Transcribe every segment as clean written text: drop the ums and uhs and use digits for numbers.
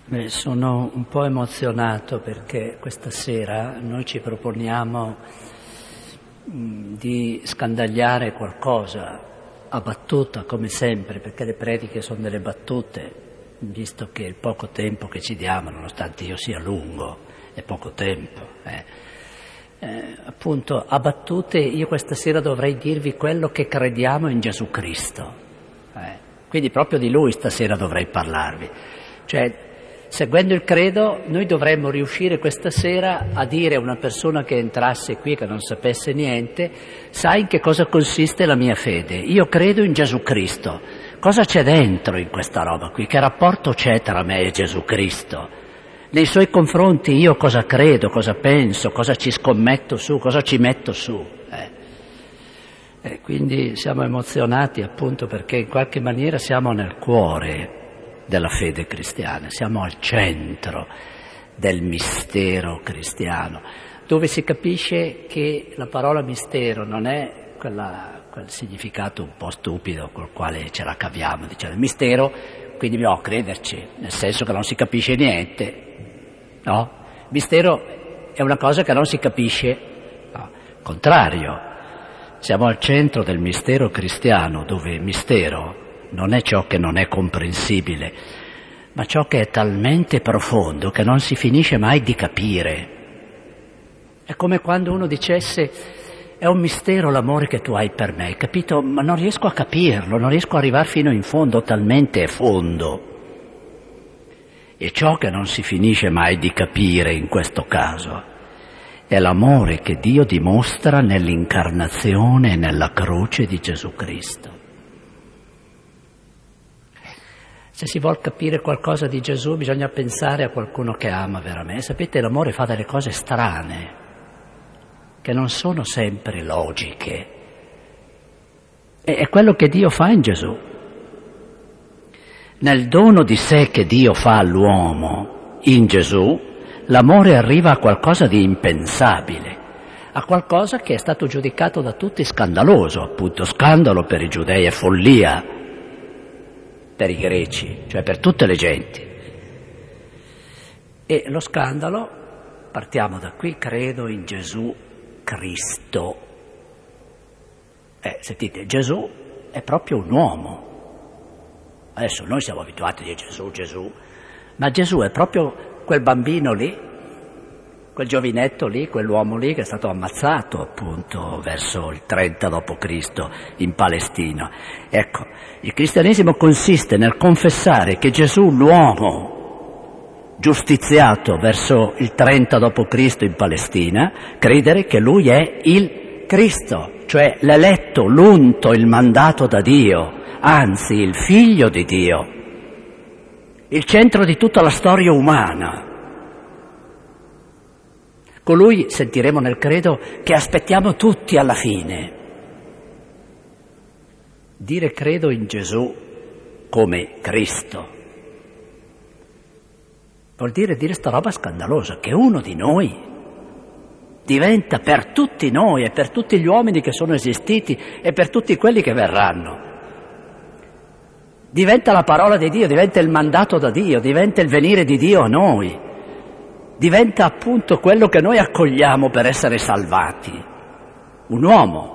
Sono un po' emozionato perché questa sera noi ci proponiamo di scandagliare qualcosa a battuta, come sempre, perché le prediche sono delle battute, visto che il poco tempo che ci diamo, nonostante io sia lungo, è poco tempo. Appunto, a battute io questa sera dovrei dirvi quello che crediamo in Gesù Cristo. Quindi proprio di Lui stasera dovrei parlarvi. Cioè, seguendo il credo, noi dovremmo riuscire questa sera a dire a una persona che entrasse qui, che non sapesse niente: sai in che cosa consiste la mia fede? Io credo in Gesù Cristo. Cosa c'è dentro in questa roba qui? Che rapporto c'è tra me e Gesù Cristo? Nei Suoi confronti io cosa credo, cosa penso, cosa ci scommetto su, cosa ci metto su? Quindi siamo emozionati appunto perché in qualche maniera siamo nel cuore della fede cristiana, siamo al centro del mistero cristiano, dove si capisce che la parola mistero non è quel significato un po' stupido col quale ce la caviamo, diciamo mistero, quindi bisogna crederci, nel senso che non si capisce niente, no? Mistero è una cosa che non si capisce, no? Contrario, siamo al centro del mistero cristiano, dove mistero non è ciò che non è comprensibile, ma ciò che è talmente profondo che non si finisce mai di capire. È come quando uno dicesse: è un mistero l'amore che tu hai per me, capito? Ma non riesco a capirlo, non riesco ad arrivare fino in fondo, talmente è fondo. E ciò che non si finisce mai di capire in questo caso è l'amore che Dio dimostra nell'incarnazione e nella croce di Gesù Cristo. Se si vuol capire qualcosa di Gesù bisogna pensare a qualcuno che ama veramente. Sapete, l'amore fa delle cose strane, che non sono sempre logiche. È quello che Dio fa in Gesù. Nel dono di sé che Dio fa all'uomo, in Gesù, l'amore arriva a qualcosa di impensabile, a qualcosa che è stato giudicato da tutti scandaloso, appunto. Scandalo per i giudei è follia per i greci, cioè per tutte le genti. E lo scandalo, partiamo da qui, credo in Gesù Cristo. Sentite, Gesù è proprio un uomo. Adesso noi siamo abituati a dire Gesù, ma Gesù è proprio quel bambino lì, quel giovinetto lì, quell'uomo lì che è stato ammazzato appunto verso il 30 d.C. in Palestina. Ecco, il cristianesimo consiste nel confessare che Gesù, l'uomo giustiziato verso il 30 d.C. in Palestina, credere che Lui è il Cristo, cioè l'eletto, l'unto, il mandato da Dio, anzi il Figlio di Dio, il centro di tutta la storia umana. Colui, sentiremo nel credo, che aspettiamo tutti alla fine. Dire credo in Gesù come Cristo vuol dire sta roba scandalosa, che uno di noi diventa per tutti noi e per tutti gli uomini che sono esistiti e per tutti quelli che verranno. Diventa la parola di Dio, diventa il mandato da Dio, diventa il venire di Dio a noi, diventa appunto quello che noi accogliamo per essere salvati, un uomo.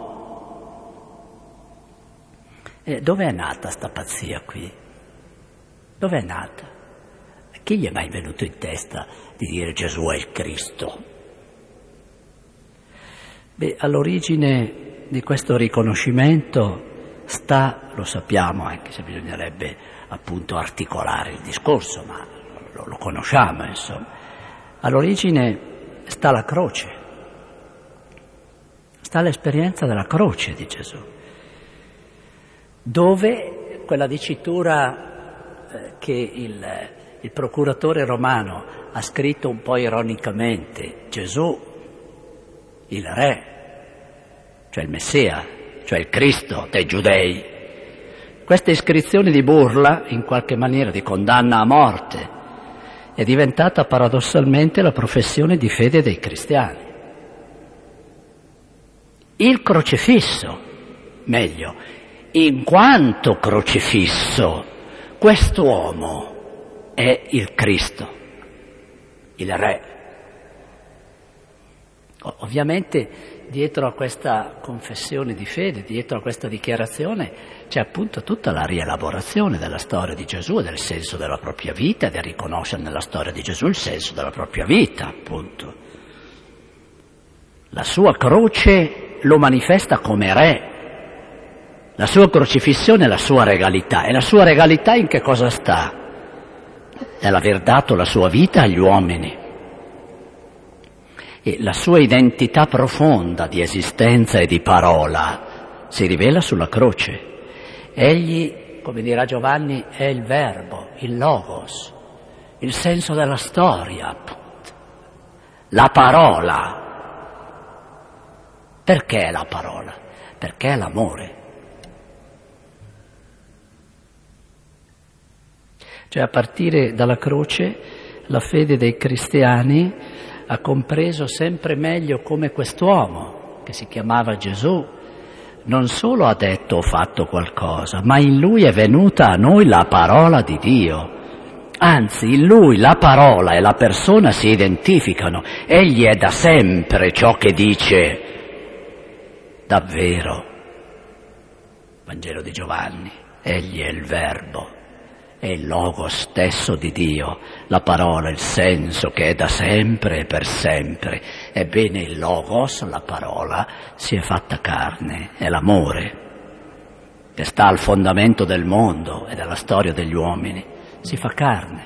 Dove è nata sta pazzia qui? Dove è nata? Chi gli è mai venuto in testa di dire Gesù è il Cristo? All'origine di questo riconoscimento sta, lo sappiamo, anche se bisognerebbe appunto articolare il discorso, ma lo conosciamo, insomma. All'origine sta la croce, sta l'esperienza della croce di Gesù, dove quella dicitura che il procuratore romano ha scritto un po' ironicamente: Gesù, il re, cioè il Messia, cioè il Cristo dei giudei. Questa iscrizione di burla, in qualche maniera di condanna a morte, è diventata paradossalmente la professione di fede dei cristiani. Il crocifisso, meglio, in quanto crocifisso, quest'uomo è il Cristo, il Re. Ovviamente dietro a questa confessione di fede, dietro a questa dichiarazione, c'è appunto tutta la rielaborazione della storia di Gesù e del senso della propria vita, e del riconoscere nella storia di Gesù il senso della propria vita, appunto. La sua croce lo manifesta come Re, la sua crocifissione è la sua regalità, e la sua regalità in che cosa sta? Nell'aver dato la sua vita agli uomini. E la sua identità profonda di esistenza e di parola si rivela sulla croce. Egli, come dirà Giovanni, è il verbo, il logos, il senso della storia, appunto. La parola. Perché è la parola? Perché è l'amore. Cioè, a partire dalla croce, la fede dei cristiani ha compreso sempre meglio come quest'uomo, che si chiamava Gesù, non solo ha detto o fatto qualcosa, ma in lui è venuta a noi la parola di Dio. Anzi, in lui la parola e la persona si identificano. Egli è da sempre ciò che dice davvero. Vangelo di Giovanni, egli è il verbo. È il logo stesso di Dio, la parola, il senso che è da sempre e per sempre. Ebbene il logos, la parola, si è fatta carne, è l'amore, che sta al fondamento del mondo e della storia degli uomini, si fa carne.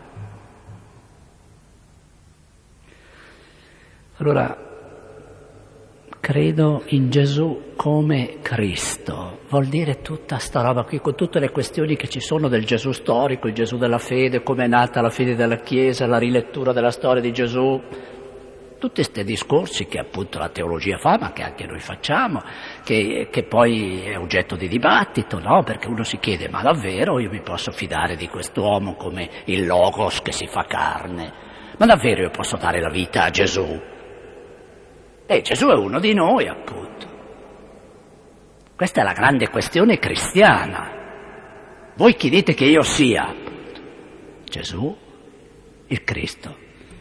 Allora, credo in Gesù come Cristo, vuol dire tutta sta roba qui, con tutte le questioni che ci sono del Gesù storico, il Gesù della fede, come è nata la fede della Chiesa, la rilettura della storia di Gesù, tutti questi discorsi che appunto la teologia fa, ma che anche noi facciamo, che poi è oggetto di dibattito, no? Perché uno si chiede, ma davvero io mi posso fidare di quest'uomo come il logos che si fa carne? Ma davvero io posso dare la vita a Gesù? Gesù è uno di noi, appunto. Questa è la grande questione cristiana. Voi chi dite che io sia? Appunto. Gesù, il Cristo.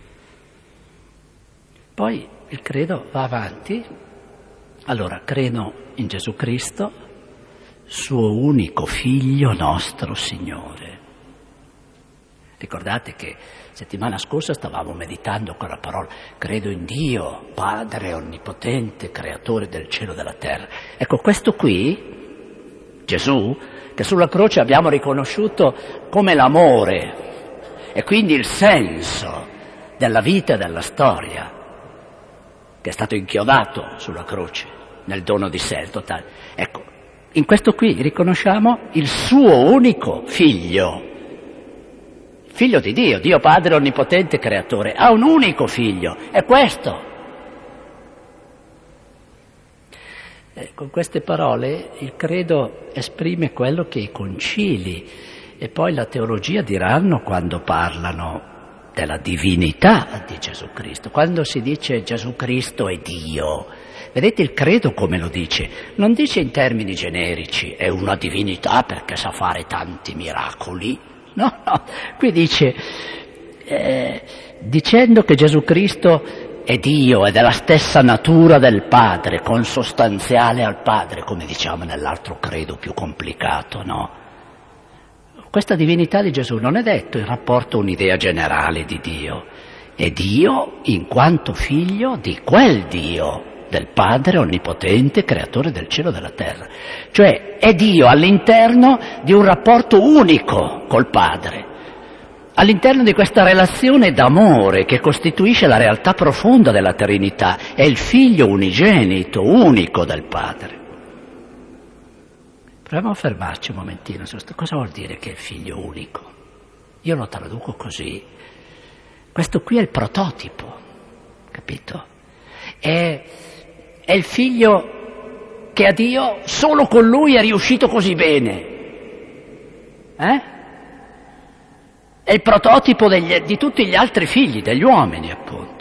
Poi il credo va avanti. Allora, credo in Gesù Cristo, suo unico Figlio nostro Signore. Ricordate che settimana scorsa stavamo meditando quella parola, credo in Dio, Padre onnipotente, creatore del cielo e della terra. Ecco, questo qui, Gesù, che sulla croce abbiamo riconosciuto come l'amore e quindi il senso della vita e della storia, che è stato inchiodato sulla croce nel dono di sé, il totale. Ecco, in questo qui riconosciamo il suo unico Figlio. Figlio di Dio, Dio Padre onnipotente creatore, ha un unico figlio, è questo. Con queste parole il credo esprime quello che i concili e poi la teologia diranno quando parlano della divinità di Gesù Cristo. Quando si dice Gesù Cristo è Dio, vedete il credo come lo dice? Non dice in termini generici, è una divinità perché sa fare tanti miracoli. No, qui dice, dicendo che Gesù Cristo è Dio, è della stessa natura del Padre, consostanziale al Padre, come diciamo nell'altro credo più complicato, no? Questa divinità di Gesù non è detto in rapporto a un'idea generale di Dio, è Dio in quanto figlio di quel Dio, del Padre onnipotente, creatore del cielo e della terra. Cioè è Dio all'interno di un rapporto unico col Padre, all'interno di questa relazione d'amore che costituisce la realtà profonda della Trinità, è il Figlio unigenito, unico del Padre. Proviamo a fermarci un momentino su questo. Cosa vuol dire che è il Figlio unico? Io lo traduco così. Questo qui è il prototipo, capito? È il figlio che a Dio solo con lui è riuscito così bene. È il prototipo di tutti gli altri figli, degli uomini, appunto.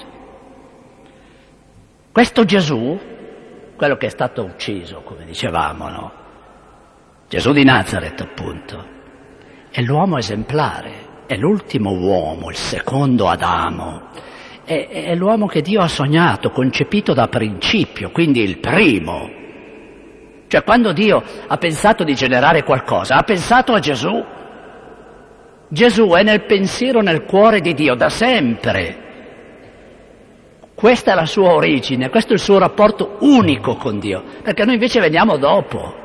Questo Gesù, quello che è stato ucciso, come dicevamo, no? Gesù di Nazaret, appunto, è l'uomo esemplare. è l'ultimo uomo, il secondo Adamo, è l'uomo che Dio ha sognato, concepito da principio, quindi il primo. Cioè quando Dio ha pensato di generare qualcosa, ha pensato a Gesù. Gesù è nel pensiero, nel cuore di Dio da sempre. Questa è la sua origine, questo è il suo rapporto unico con Dio, perché noi invece veniamo dopo.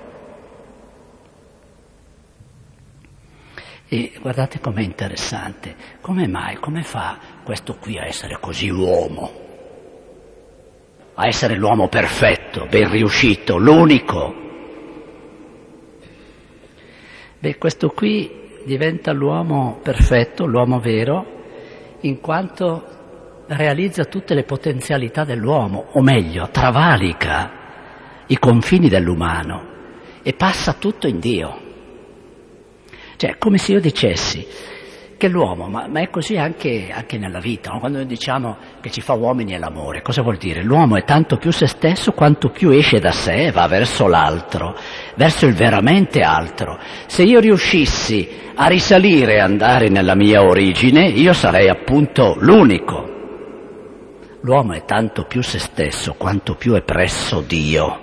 E guardate com'è interessante, come mai, come fa questo qui a essere così uomo, a essere l'uomo perfetto, ben riuscito, l'unico? Beh, questo qui diventa l'uomo perfetto, l'uomo vero, in quanto realizza tutte le potenzialità dell'uomo, o meglio, travalica i confini dell'umano e passa tutto in Dio. Cioè, come se io dicessi che l'uomo, ma è così anche nella vita, no? Quando noi diciamo che ci fa uomini è l'amore, cosa vuol dire? L'uomo è tanto più se stesso quanto più esce da sé e va verso l'altro, verso il veramente altro. Se io riuscissi a risalire e andare nella mia origine, io sarei appunto l'unico. L'uomo è tanto più se stesso quanto più è presso Dio.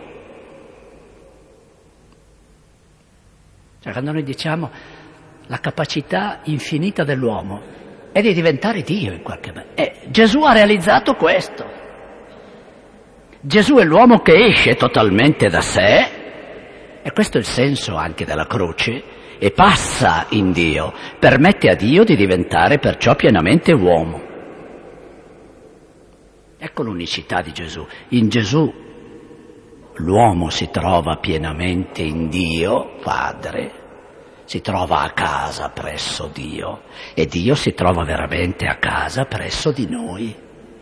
Cioè, quando noi diciamo la capacità infinita dell'uomo è di diventare Dio in qualche maniera. Gesù ha realizzato questo. Gesù è l'uomo che esce totalmente da sé, e questo è il senso anche della croce, e passa in Dio, permette a Dio di diventare perciò pienamente uomo. Ecco l'unicità di Gesù. In Gesù l'uomo si trova pienamente in Dio, Padre, si trova a casa presso Dio e Dio si trova veramente a casa presso di noi.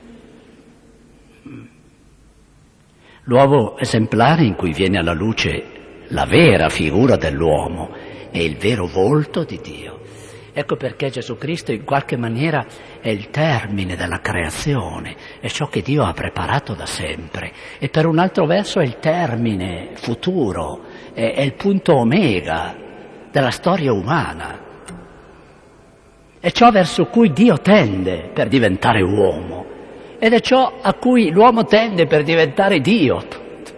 L'uomo esemplare in cui viene alla luce la vera figura dell'uomo e il vero volto di Dio. Ecco perché Gesù Cristo in qualche maniera è il termine della creazione, è ciò che Dio ha preparato da sempre, e per un altro verso è il termine futuro, è il punto omega della storia umana. È ciò verso cui Dio tende per diventare uomo, ed è ciò a cui l'uomo tende per diventare Dio.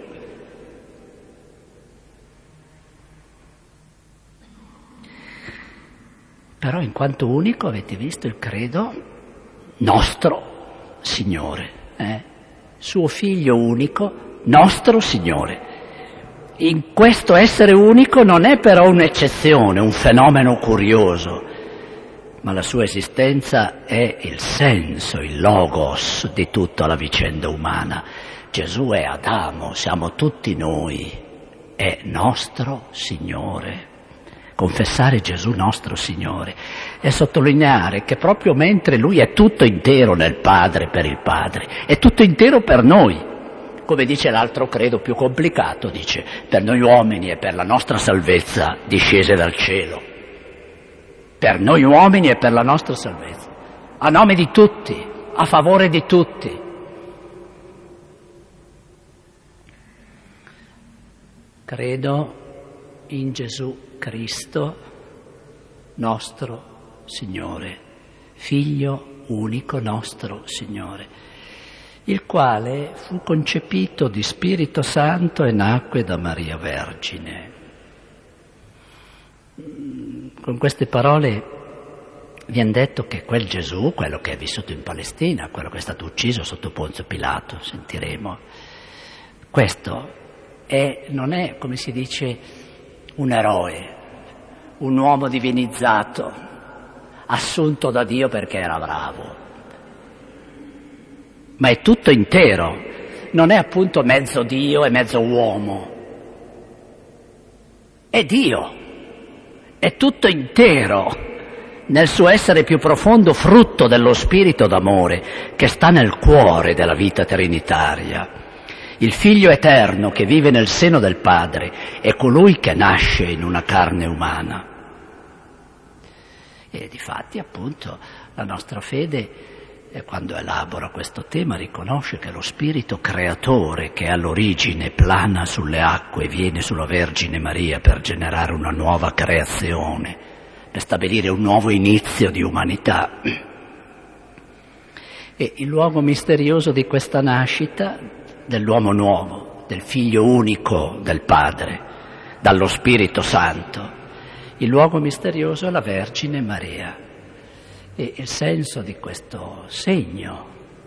Però in quanto unico, avete visto il credo, nostro Signore, suo figlio unico, nostro Signore. In questo essere unico non è però un'eccezione, un fenomeno curioso, ma la sua esistenza è il senso, il logos di tutta la vicenda umana. Gesù è Adamo, siamo tutti noi, è nostro Signore. Confessare Gesù nostro Signore e sottolineare che proprio mentre Lui è tutto intero nel Padre per il Padre, è tutto intero per noi, come dice l'altro credo più complicato, dice per noi uomini e per la nostra salvezza discese dal cielo, per noi uomini e per la nostra salvezza, a nome di tutti, a favore di tutti. Credo in Gesù Cristo, nostro Signore, Figlio unico nostro Signore, il quale fu concepito di Spirito Santo e nacque da Maria Vergine. Con queste parole viene detto che quel Gesù, quello che è vissuto in Palestina, quello che è stato ucciso sotto Ponzio Pilato, sentiremo, questo non è, come si dice, un eroe, un uomo divinizzato, assunto da Dio perché era bravo, ma è tutto intero, non è appunto mezzo Dio e mezzo uomo, è Dio, è tutto intero, nel suo essere più profondo, frutto dello spirito d'amore che sta nel cuore della vita trinitaria. Il Figlio eterno che vive nel seno del Padre è colui che nasce in una carne umana. E difatti, appunto, la nostra fede, quando elabora questo tema, riconosce che lo Spirito creatore che all'origine plana sulle acque e viene sulla Vergine Maria per generare una nuova creazione, per stabilire un nuovo inizio di umanità. E il luogo misterioso di questa nascita dell'uomo nuovo, del figlio unico del Padre, dallo Spirito Santo, il luogo misterioso è la Vergine Maria. E il senso di questo segno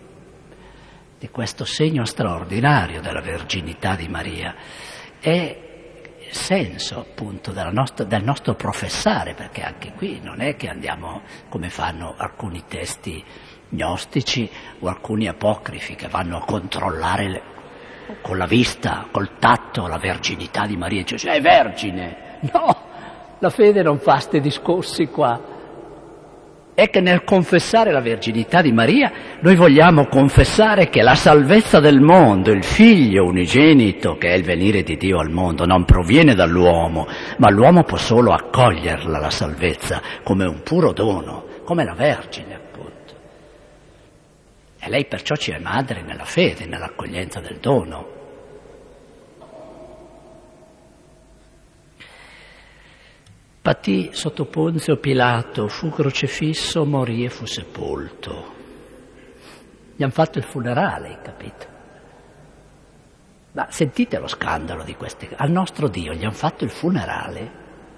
straordinario della verginità di Maria è il senso appunto del nostro professare, perché anche qui non è che andiamo come fanno alcuni testi gnostici o alcuni apocrifi che vanno a controllare con la vista, col tatto, la verginità di Maria, cioè è vergine. No, la fede non fa questi discorsi qua. È che nel confessare la verginità di Maria noi vogliamo confessare che la salvezza del mondo, il figlio unigenito che è il venire di Dio al mondo, non proviene dall'uomo, ma l'uomo può solo accoglierla, la salvezza, come un puro dono, come la Vergine appunto. E lei perciò ci è madre nella fede, nell'accoglienza del dono. Patì sotto Ponzio Pilato, fu crocifisso, morì e fu sepolto. Gli hanno fatto il funerale, capito? Ma sentite lo scandalo di queste cose. Al nostro Dio gli hanno fatto il funerale.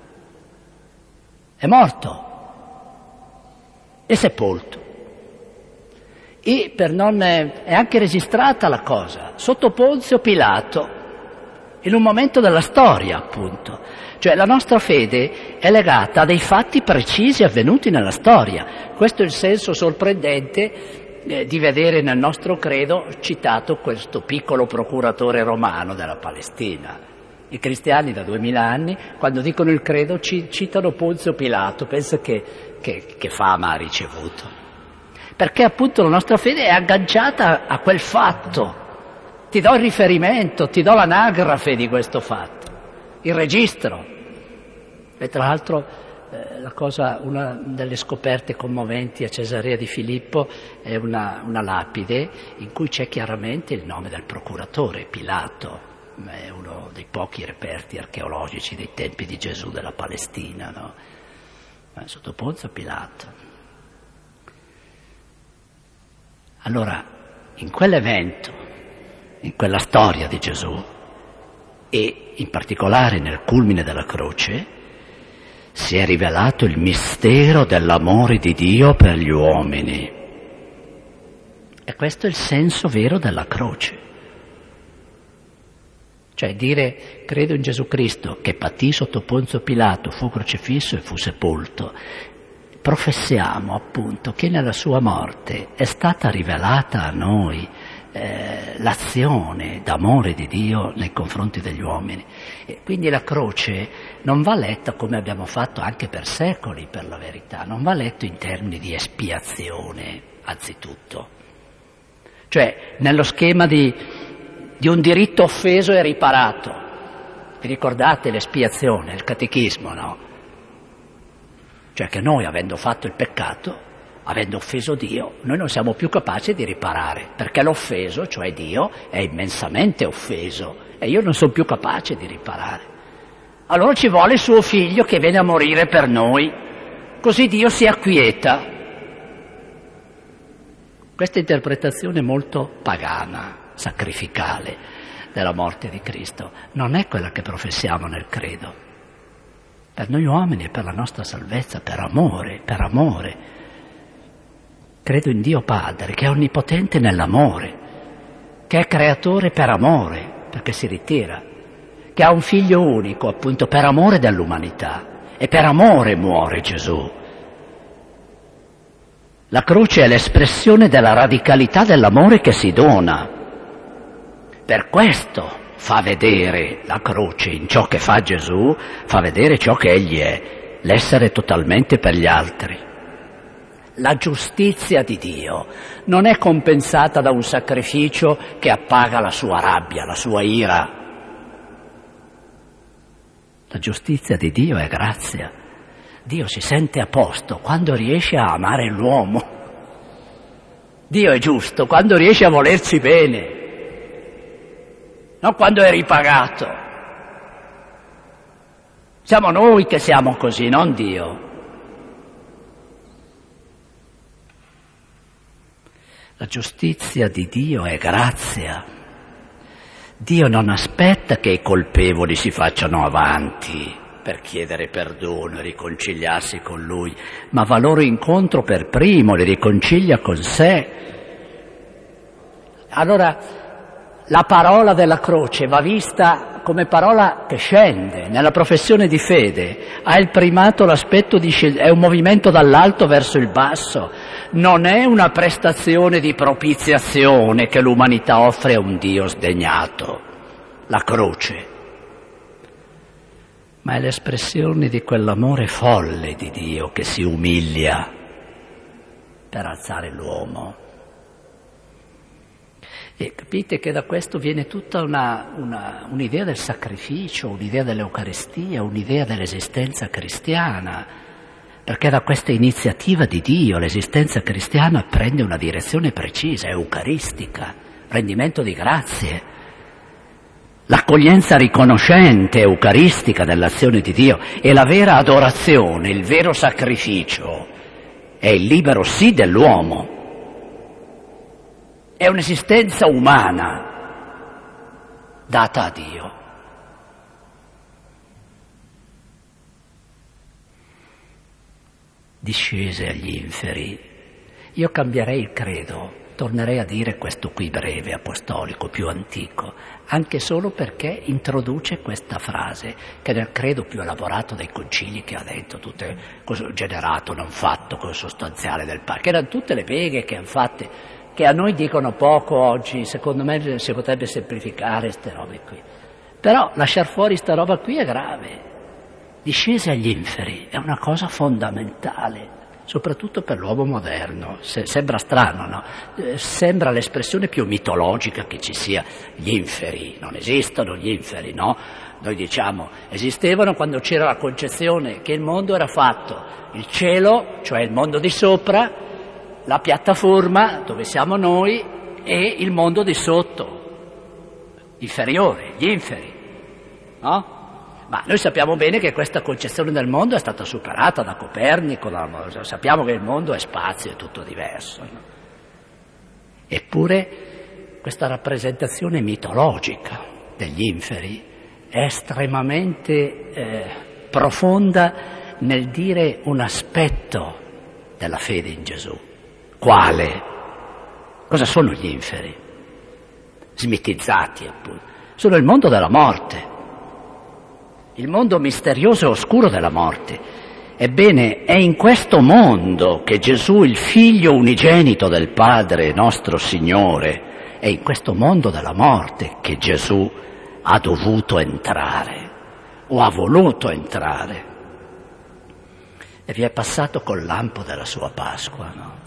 È morto. È sepolto. E è anche registrata la cosa, sotto Ponzio Pilato, in un momento della storia, appunto. Cioè la nostra fede è legata a dei fatti precisi avvenuti nella storia. Questo è il senso sorprendente di vedere nel nostro credo citato questo piccolo procuratore romano della Palestina. I cristiani da 2000 anni, quando dicono il credo, citano Ponzio Pilato. Pensa che fama ha ricevuto. Perché appunto la nostra fede è agganciata a quel fatto. Ti do il riferimento, ti do l'anagrafe di questo fatto. Il registro. E tra l'altro una delle scoperte commoventi a Cesarea di Filippo è una lapide in cui c'è chiaramente il nome del procuratore, Pilato, è uno dei pochi reperti archeologici dei tempi di Gesù della Palestina, no? Sotto Ponzio Pilato. Allora, in quell'evento, in quella storia di Gesù, e in particolare nel culmine della croce, si è rivelato il mistero dell'amore di Dio per gli uomini. E questo è il senso vero della croce. Cioè dire credo in Gesù Cristo che patì sotto Ponzio Pilato, fu crocifisso e fu sepolto. Professiamo appunto che nella sua morte è stata rivelata a noi l'azione d'amore di Dio nei confronti degli uomini. E quindi la croce non va letta come abbiamo fatto anche per secoli, per la verità, non va letto in termini di espiazione anzitutto, cioè nello schema di un diritto offeso e riparato. Vi ricordate l'espiazione, il catechismo, no? Cioè che noi, avendo fatto il peccato, avendo offeso Dio, noi non siamo più capaci di riparare, perché l'offeso, cioè Dio, è immensamente offeso e io non sono più capace di riparare. Allora ci vuole il suo figlio che viene a morire per noi, così Dio si acquieta. Questa interpretazione molto pagana, sacrificale della morte di Cristo non è quella che professiamo nel credo. Per noi uomini e per la nostra salvezza, per amore. Credo in Dio Padre, che è onnipotente nell'amore, che è creatore per amore, perché si ritira, che ha un figlio unico, appunto, per amore dell'umanità. E per amore muore Gesù. La croce è l'espressione della radicalità dell'amore che si dona. Per questo fa vedere la croce in ciò che fa Gesù, fa vedere ciò che Egli è, l'essere totalmente per gli altri. La giustizia di Dio non è compensata da un sacrificio che appaga la sua rabbia, la sua ira. La giustizia di Dio è grazia. Dio si sente a posto quando riesce a amare l'uomo. Dio è giusto quando riesce a volerci bene, non quando è ripagato. Siamo noi che siamo così, non Dio. La giustizia di Dio è grazia. Dio non aspetta che i colpevoli si facciano avanti per chiedere perdono e riconciliarsi con Lui, ma va loro incontro per primo, li riconcilia con sé. Allora, la parola della croce va vista come parola che scende. Nella professione di fede ha il primato l'aspetto è un movimento dall'alto verso il basso, non è una prestazione di propiziazione che l'umanità offre a un Dio sdegnato, la croce, ma è l'espressione di quell'amore folle di Dio che si umilia per alzare l'uomo. E capite che da questo viene tutta un'idea del sacrificio, un'idea dell'Eucaristia, un'idea dell'esistenza cristiana, perché da questa iniziativa di Dio l'esistenza cristiana prende una direzione precisa, eucaristica, rendimento di grazie, l'accoglienza riconoscente, eucaristica dell'azione di Dio, e la vera adorazione, il vero sacrificio, è il libero sì dell'uomo. È un'esistenza umana data a Dio. Discese agli inferi. Io cambierei il credo, tornerei a dire questo qui breve, apostolico, più antico, anche solo perché introduce questa frase che nel credo più elaborato dei concili che ha detto, tutte cose generato, non fatto, cose sostanziale del padre, che erano tutte le beghe che hanno fatte, che a noi dicono poco oggi. Secondo me si potrebbe semplificare queste robe qui. Però lasciar fuori sta roba qui è grave. Discese agli inferi è una cosa fondamentale, soprattutto per l'uomo moderno. Sembra strano, no? Sembra l'espressione più mitologica che ci sia. Gli inferi, non esistono gli inferi, no? Noi diciamo, esistevano quando c'era la concezione che il mondo era fatto, il cielo, cioè il mondo di sopra, la piattaforma dove siamo noi, e il mondo di sotto, inferiore, gli inferi, no? Ma noi sappiamo bene che questa concezione del mondo è stata superata da Copernico, sappiamo che il mondo è spazio, è tutto diverso, no? Eppure questa rappresentazione mitologica degli inferi è estremamente profonda nel dire un aspetto della fede in Gesù. Quale? Cosa sono gli inferi? Smitizzati, appunto. Sono il mondo della morte, il mondo misterioso e oscuro della morte. Ebbene, è in questo mondo che Gesù, il Figlio unigenito del Padre nostro Signore, è in questo mondo della morte che Gesù ha dovuto entrare, o ha voluto entrare, e vi è passato col lampo della sua Pasqua, no?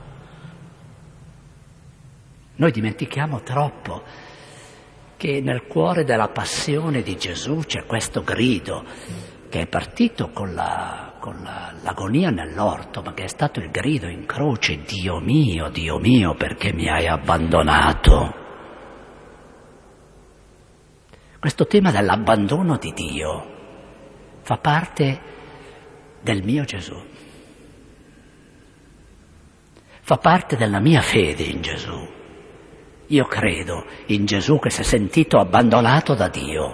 Noi dimentichiamo troppo che nel cuore della passione di Gesù c'è questo grido che è partito con l'agonia nell'orto, ma che è stato il grido in croce: Dio mio, perché mi hai abbandonato? Questo tema dell'abbandono di Dio fa parte del mio Gesù, fa parte della mia fede in Gesù. Io credo in Gesù che si è sentito abbandonato da Dio.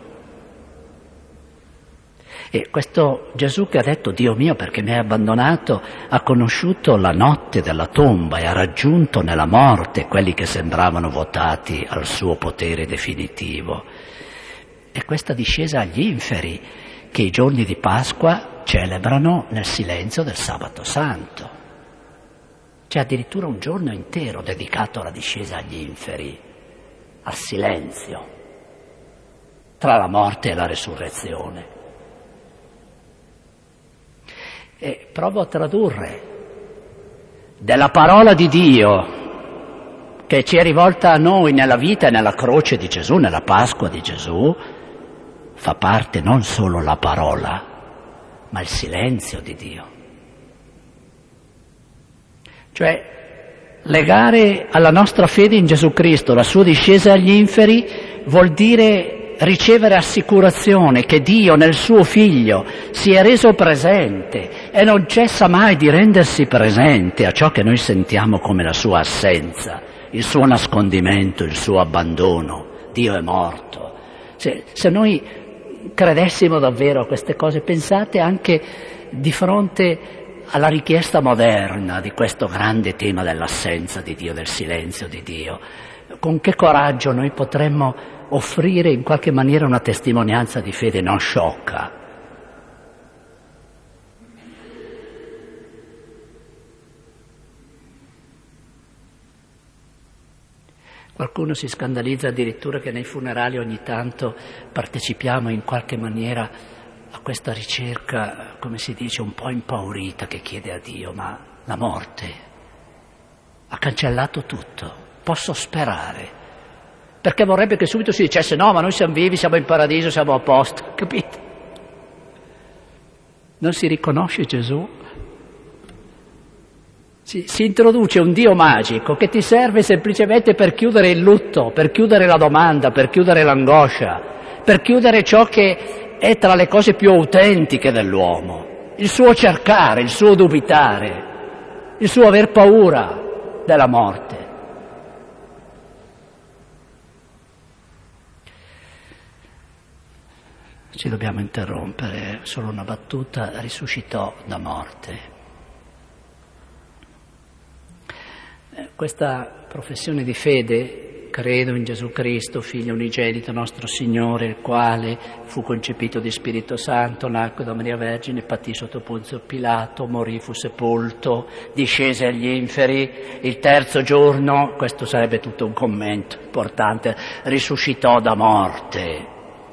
E questo Gesù che ha detto Dio mio perché mi hai abbandonato ha conosciuto la notte della tomba e ha raggiunto nella morte quelli che sembravano votati al suo potere definitivo. E questa discesa agli inferi che i giorni di Pasqua celebrano nel silenzio del Sabato Santo. C'è addirittura un giorno intero dedicato alla discesa agli inferi, al silenzio tra la morte e la resurrezione. E provo a tradurre della parola di Dio che ci è rivolta a noi nella vita e nella croce di Gesù, nella Pasqua di Gesù, fa parte non solo la parola, ma il silenzio di Dio. Cioè, legare alla nostra fede in Gesù Cristo la sua discesa agli inferi vuol dire ricevere assicurazione che Dio nel suo Figlio si è reso presente e non cessa mai di rendersi presente a ciò che noi sentiamo come la sua assenza, il suo nascondimento, il suo abbandono. Dio è morto. Se noi credessimo davvero a queste cose, pensate anche di fronte alla richiesta moderna di questo grande tema dell'assenza di Dio, del silenzio di Dio, con che coraggio noi potremmo offrire in qualche maniera una testimonianza di fede non sciocca. Qualcuno si scandalizza addirittura che nei funerali ogni tanto partecipiamo in qualche maniera a questa ricerca, come si dice, un po' impaurita, che chiede a Dio: ma la morte ha cancellato tutto, posso sperare? Perché vorrebbe che subito si dicesse: no, ma noi siamo vivi, siamo in paradiso, siamo a posto, capite? Non si riconosce Gesù. Si introduce un Dio magico che ti serve semplicemente per chiudere il lutto, per chiudere la domanda, per chiudere l'angoscia, per chiudere ciò che è tra le cose più autentiche dell'uomo, il suo cercare, il suo dubitare, il suo aver paura della morte. Ci dobbiamo interrompere, solo una battuta: risuscitò da morte. Questa professione di fede, credo in Gesù Cristo, Figlio unigenito nostro Signore, il quale fu concepito di Spirito Santo, nacque da Maria Vergine, patì sotto Ponzio Pilato, morì, fu sepolto, discese agli inferi, il terzo giorno, questo sarebbe tutto un commento importante, risuscitò da morte.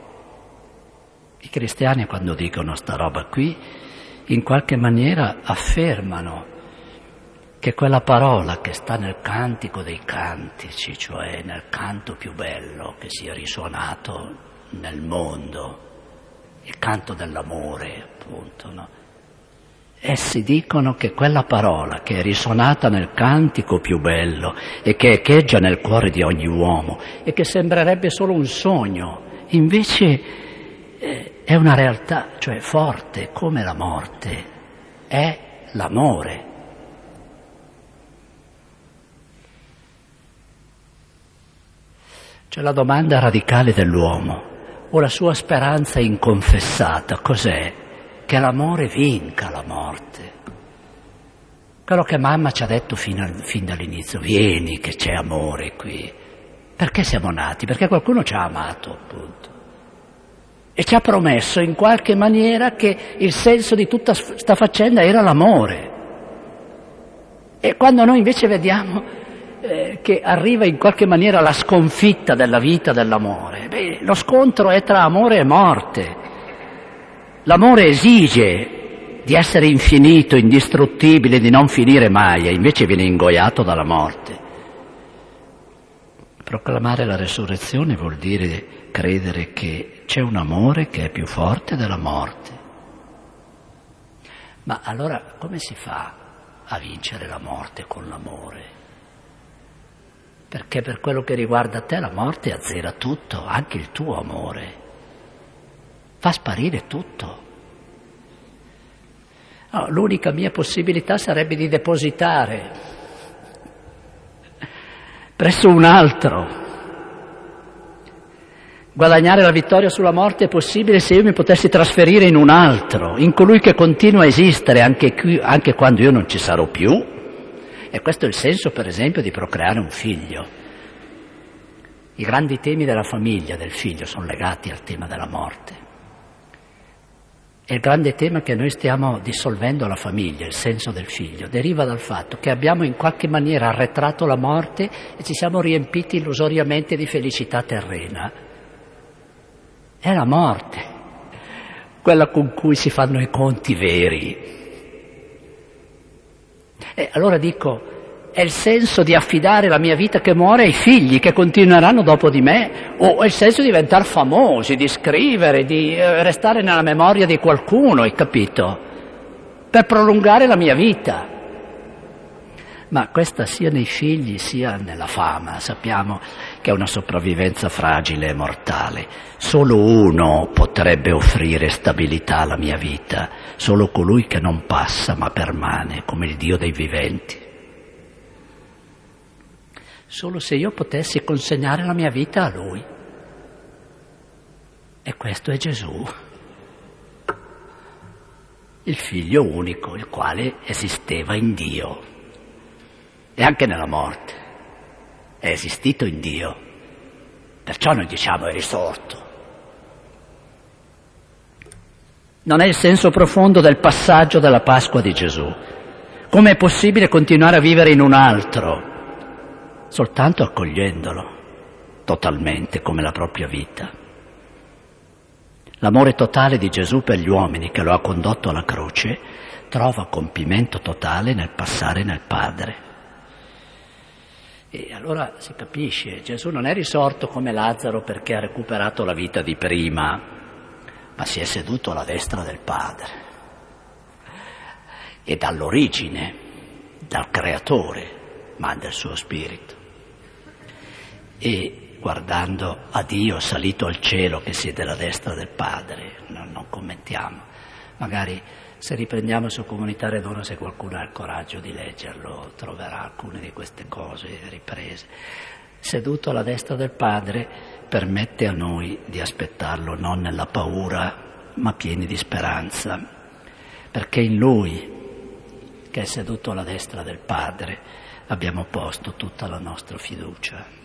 I cristiani, quando dicono sta roba qui, in qualche maniera affermano che quella parola che sta nel cantico dei cantici, cioè nel canto più bello che sia risuonato nel mondo, il canto dell'amore, appunto, no? Essi dicono che quella parola che è risuonata nel cantico più bello e che echeggia nel cuore di ogni uomo e che sembrerebbe solo un sogno, invece è una realtà, cioè forte come la morte, è l'amore. Cioè la domanda radicale dell'uomo, o la sua speranza inconfessata, cos'è? Che l'amore vinca la morte. Quello che mamma ci ha detto fin dall'inizio: vieni che c'è amore qui. Perché siamo nati? Perché qualcuno ci ha amato, appunto. E ci ha promesso in qualche maniera che il senso di tutta sta faccenda era l'amore. E quando noi invece vediamo che arriva in qualche maniera la sconfitta della vita dell'amore, lo scontro è tra amore e morte. L'amore esige di essere infinito, indistruttibile, di non finire mai, e invece viene ingoiato dalla morte. Proclamare la resurrezione vuol dire credere che c'è un amore che è più forte della morte. Ma allora come si fa a vincere la morte con l'amore? Perché per quello che riguarda te la morte azzera tutto, anche il tuo amore. Fa sparire tutto. No, l'unica mia possibilità sarebbe di depositare presso un altro. Guadagnare la vittoria sulla morte è possibile se io mi potessi trasferire in un altro, in colui che continua a esistere anche quando io non ci sarò più. E questo è il senso, per esempio, di procreare un figlio. I grandi temi della famiglia, del figlio, sono legati al tema della morte. E il grande tema che noi stiamo dissolvendo alla famiglia, il senso del figlio, deriva dal fatto che abbiamo in qualche maniera arretrato la morte e ci siamo riempiti illusoriamente di felicità terrena. È la morte, quella con cui si fanno i conti veri. E allora dico, è il senso di affidare la mia vita che muore ai figli che continueranno dopo di me, o è il senso di diventare famosi, di scrivere, di restare nella memoria di qualcuno, hai capito? Per prolungare la mia vita. ma questa sia nei figli sia nella fama. Sappiamo che è una sopravvivenza fragile e mortale. Solo uno potrebbe offrire stabilità alla mia vita, solo colui che non passa ma permane, come il Dio dei viventi. Solo se io potessi consegnare la mia vita a Lui. E questo è Gesù, il Figlio unico, il quale esisteva in Dio. E anche nella morte è esistito in Dio, perciò noi diciamo è risorto. Non è il senso profondo del passaggio della Pasqua di Gesù. Come è possibile continuare a vivere in un altro? Soltanto accogliendolo totalmente come la propria vita. L'amore totale di Gesù per gli uomini che lo ha condotto alla croce trova compimento totale nel passare nel Padre. E allora si capisce, Gesù non è risorto come Lazzaro perché ha recuperato la vita di prima, ma si è seduto alla destra del Padre. E dall'origine, dal Creatore, manda il suo Spirito. E guardando a Dio salito al cielo che siede alla destra del Padre, non commentiamo. Magari se riprendiamo su Comunitaria Donna, se qualcuno ha il coraggio di leggerlo, troverà alcune di queste cose riprese. Seduto alla destra del Padre permette a noi di aspettarlo non nella paura, ma pieni di speranza, perché in Lui, che è seduto alla destra del Padre, abbiamo posto tutta la nostra fiducia.